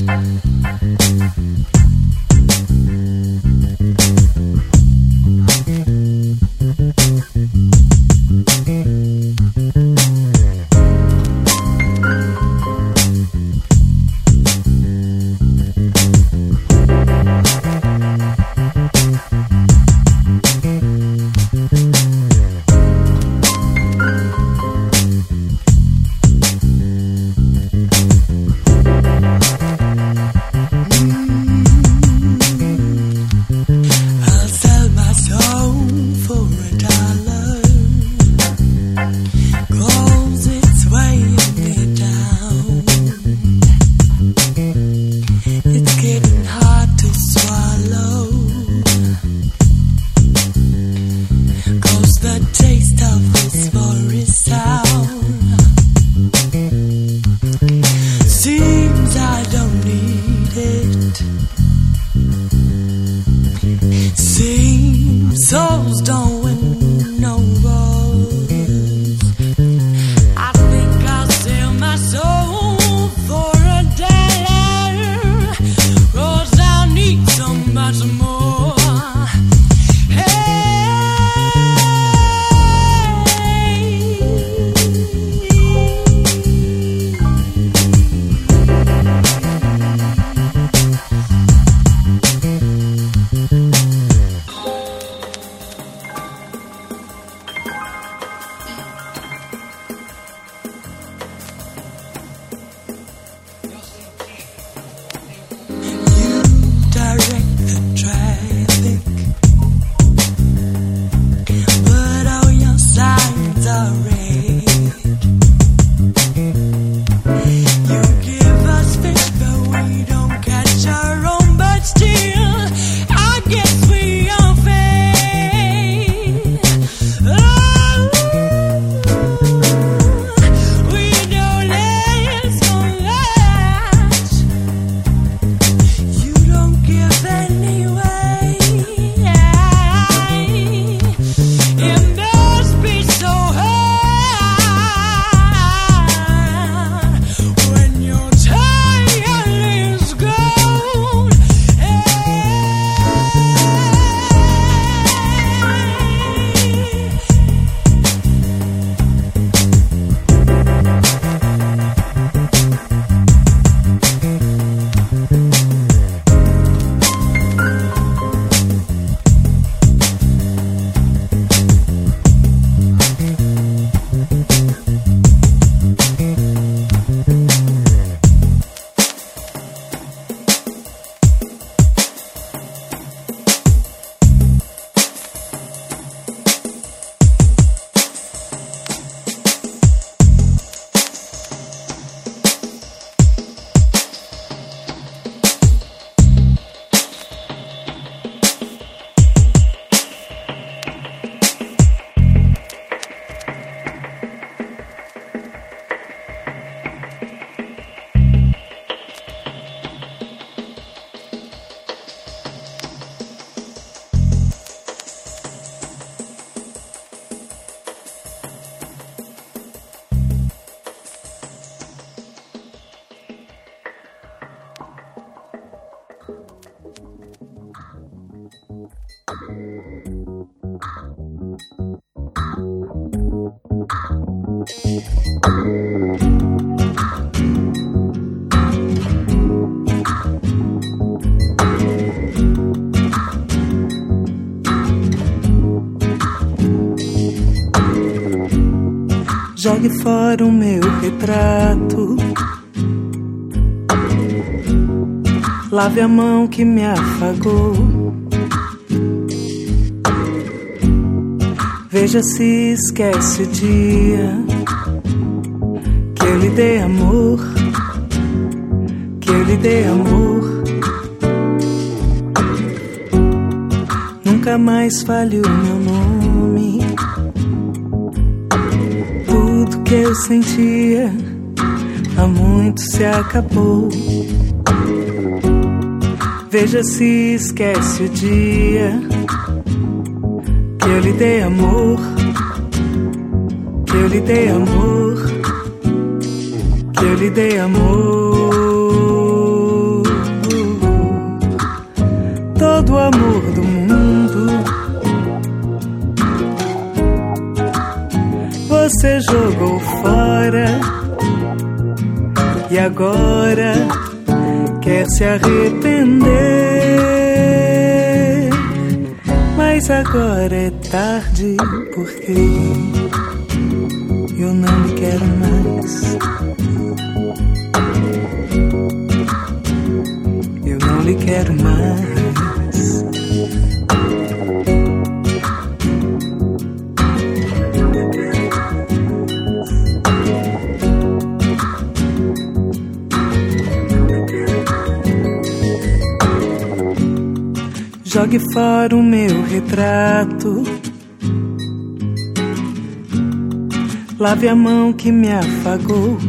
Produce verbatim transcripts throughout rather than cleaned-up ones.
Jogue fora o meu retrato, lave a mão que me afagou, veja se esquece o dia que eu lhe dei amor, que eu lhe dei amor. Nunca mais fale o meu nome. Tudo que eu sentia há muito se acabou. Veja se esquece o dia que eu lhe dei amor, que eu lhe dei amor, que eu lhe dei amor. amor do mundo. Você jogou fora e agora quer se arrepender. Mas agora é tarde, porque eu não lhe quero mais. Eu não lhe quero mais. Jogue fora o meu retrato. Lave a mão que me afagou.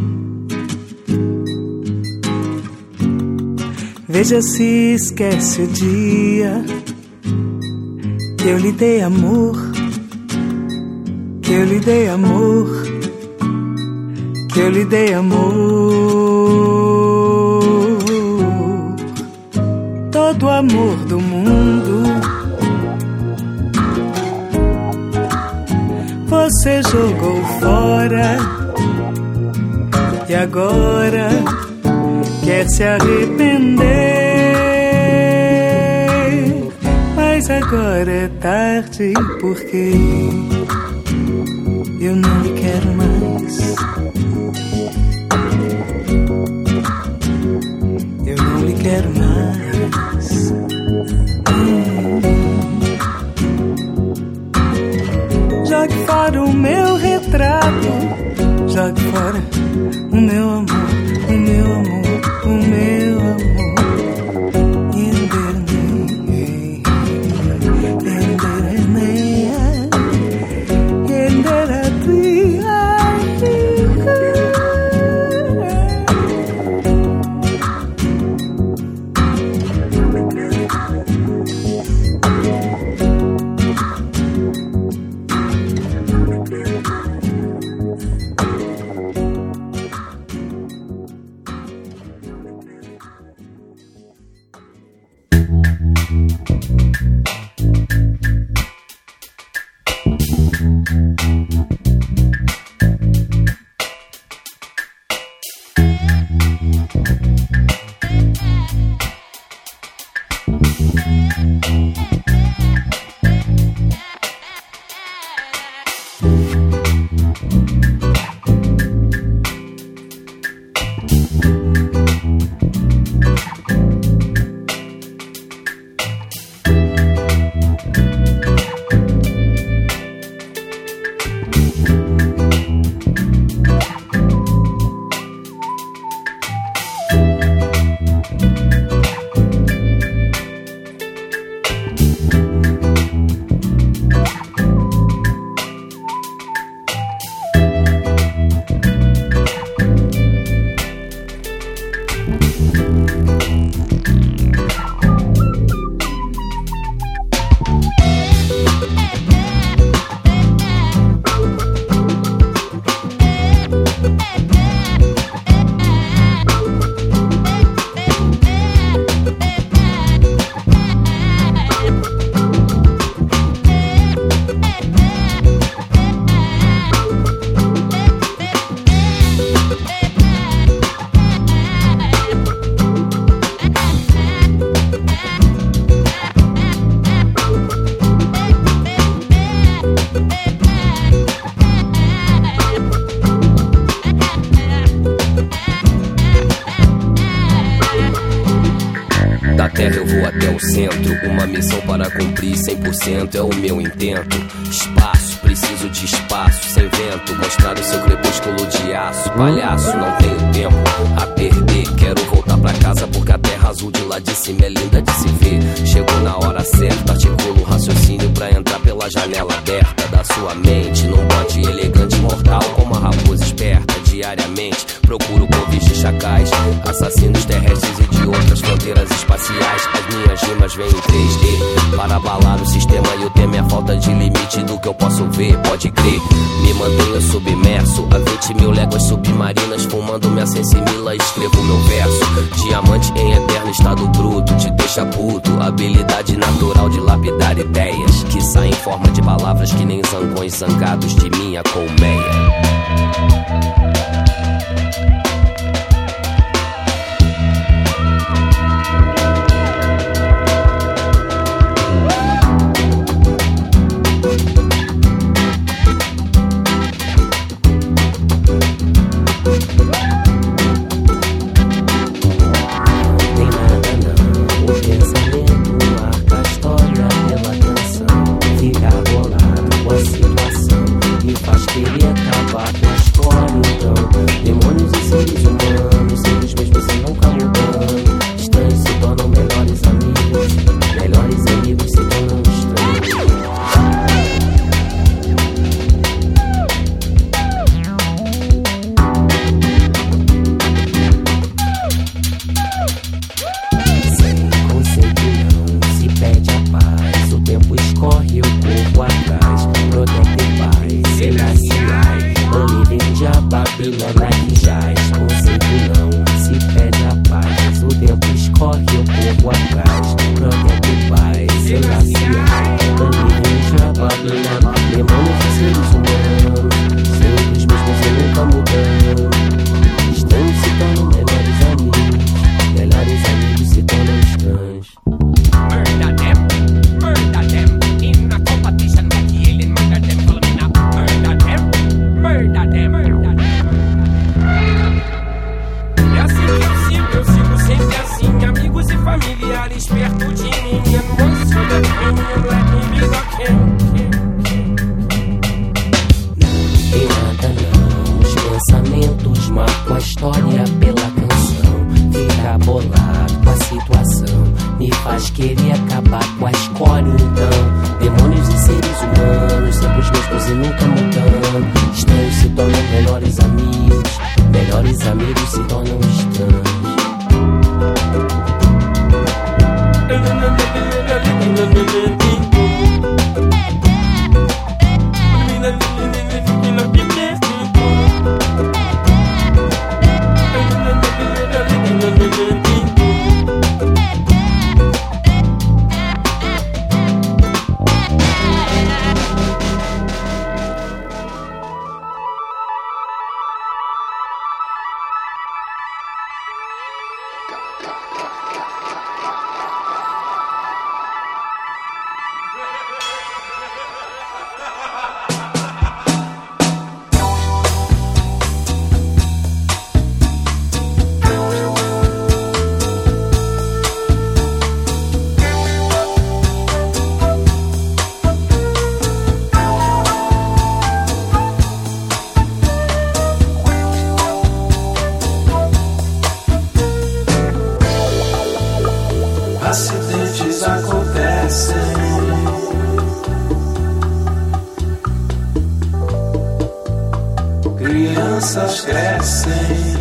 Veja se esquece o dia que eu lhe dei amor, que eu lhe dei amor, que eu lhe dei amor. Todo o amor do mundo você jogou fora e agora quer se arrepender. Mas agora é tarde, porque eu não lhe quero mais. Eu não lhe quero mais. hum. Jogue fora o meu retrato. Jogue fora o meu amor, o meu amor, o meu amor. Uma missão para cumprir cem por cento é o meu intento. Espaço, preciso de espaço, sem vento. Mostrar o seu crepúsculo de aço. Palhaço, não tenho tempo a perder. Quero voltar pra casa porque a terra azul de lá de cima é linda de se ver. Chegou na hora certa, articulo um raciocínio pra entrar pela janela aberta da sua mente. Num bote elegante e mortal, como a raposa esperta. Diariamente procuro convite chacais, assassinos terrestres e de outras fronteiras espaciais. As minhas rimas vêm em três D para abalar o sistema e o tema é a falta de limite do que eu posso ver, pode crer. Me mantenho submerso a vinte mil léguas submarinas, fumando minha sensimila, escrevo meu verso. Diamante em eterno estado bruto, te deixa puto. Habilidade natural de lapidar ideias que saem em forma de palavras que nem zangões zangados de minha colmeia. Acidentes acontecem, crianças crescem,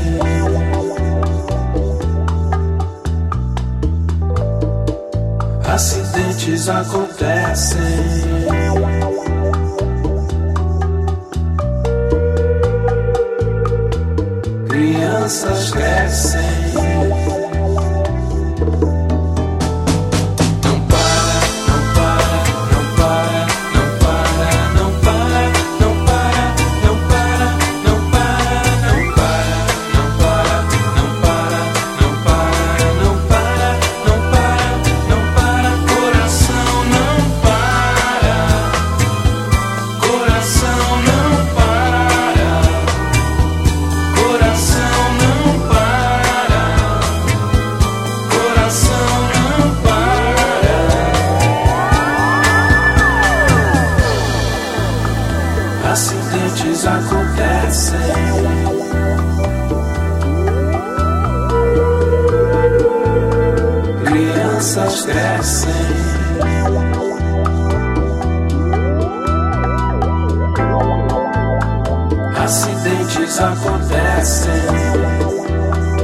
acidentes acontecem, crianças crescem. Acidentes acontecem, crianças crescem, acidentes acontecem,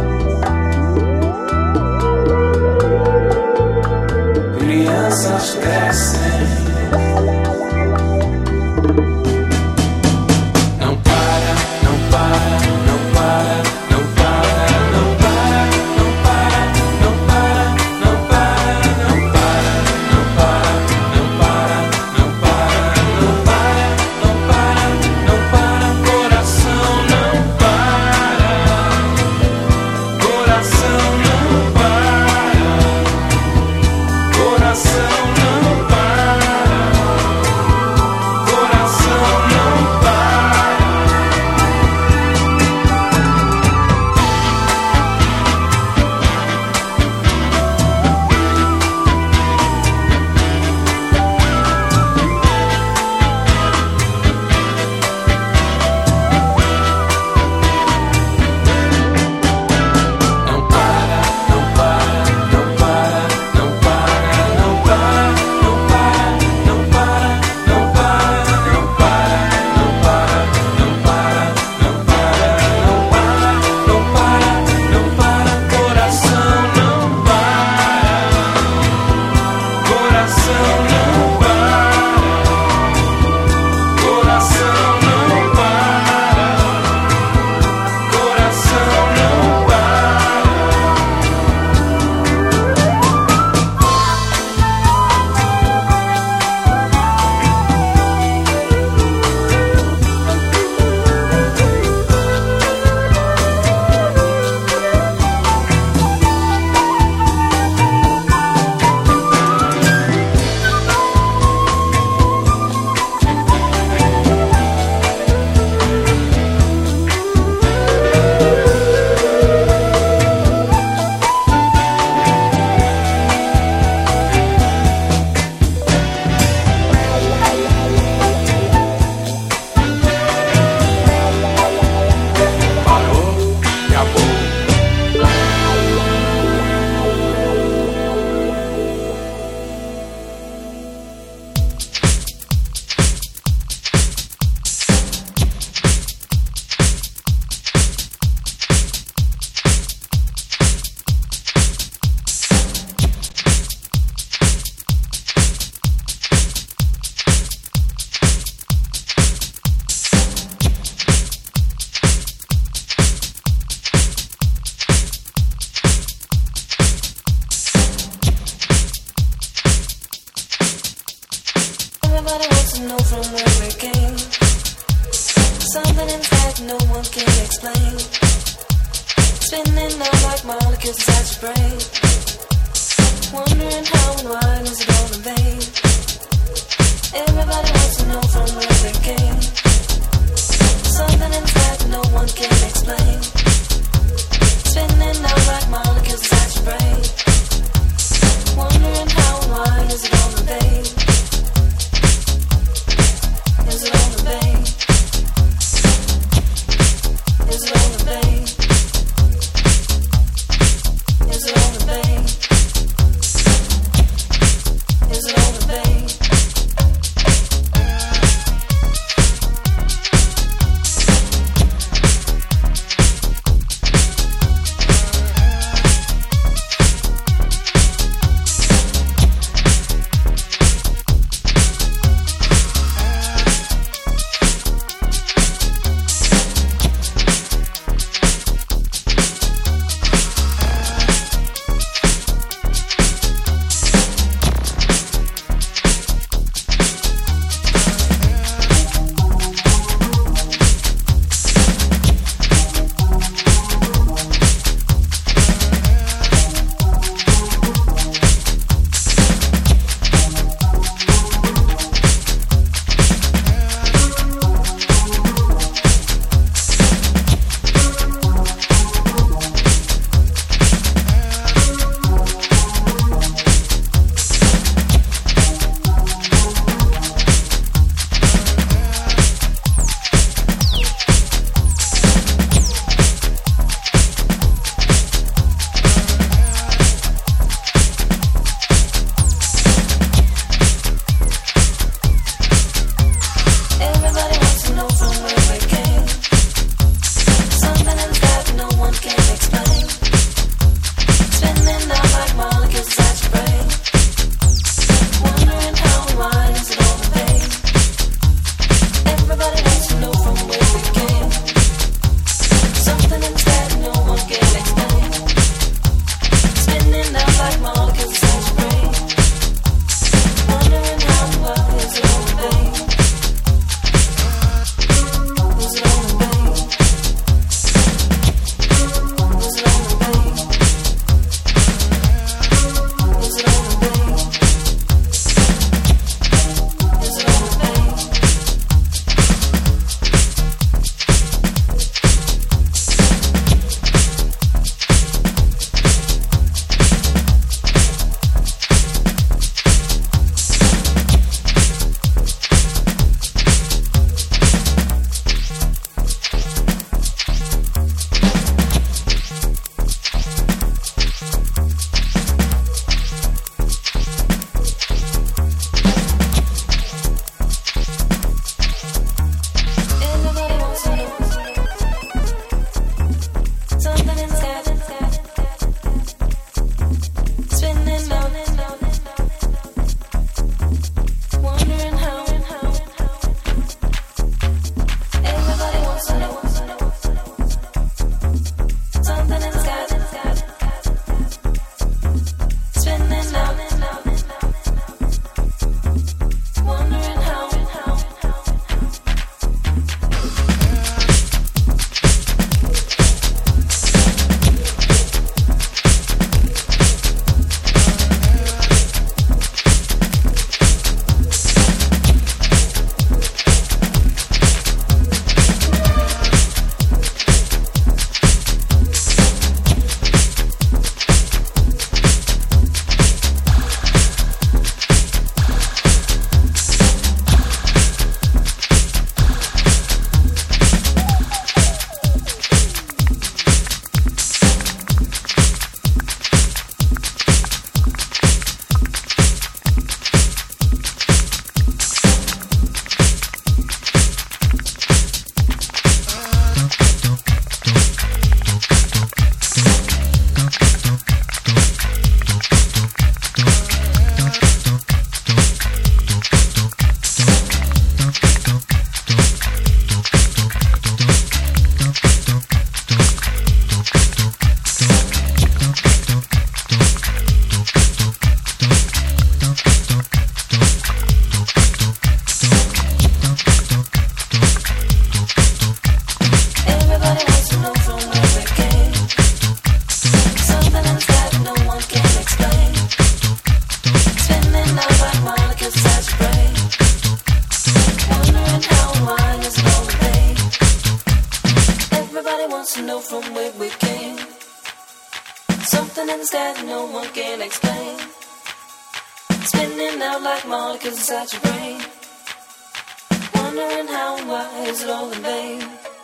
from where we came. Something in the sky that no one can explain. Spinning out like molecules inside your brain. Wondering how and why, is it all in vain?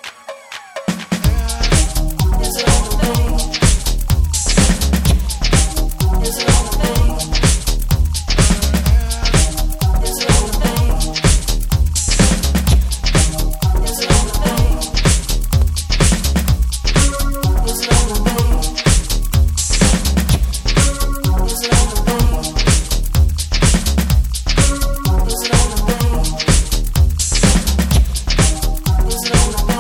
Is it all in vain? Is it all in vain? Is it all in vain? Is it all in vain? Is it all in vain? Is it all in vain? Is it all in vain? Is it all in vain?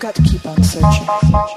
got to keep on searching.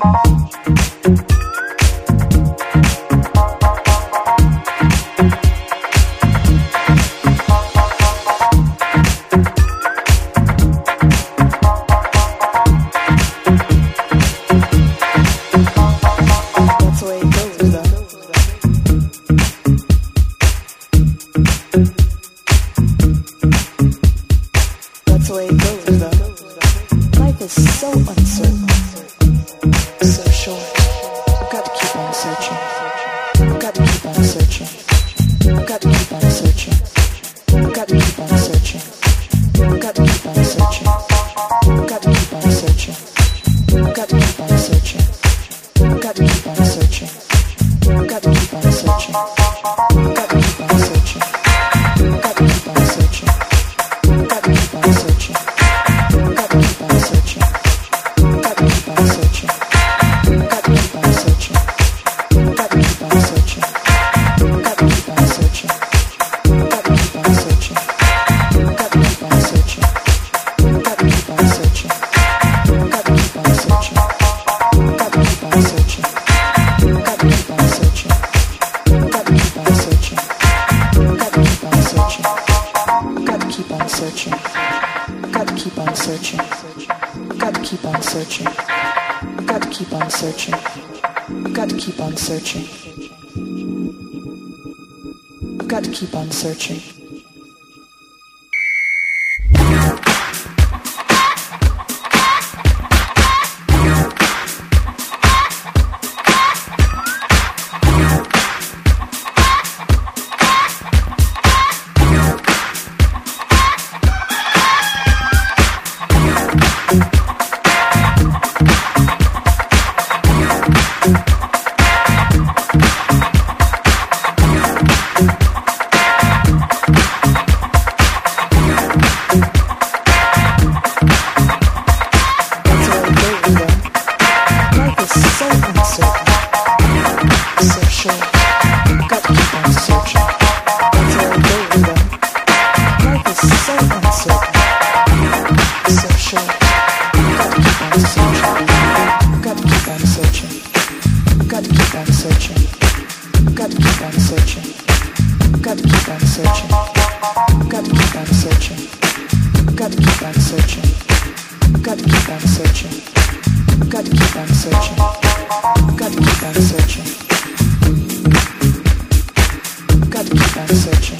Searching. Searching.